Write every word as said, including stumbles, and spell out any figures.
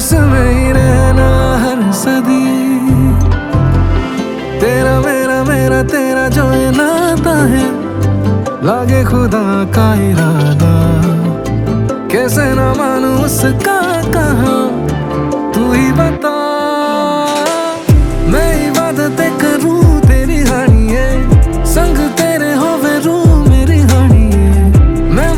इसमें ही रहना हर सदी। तेरा मेरा मेरा तेरा जो ये नाता है, लागे खुदा का इरादा, कैसे ना मानूं उसका कहा, तू ही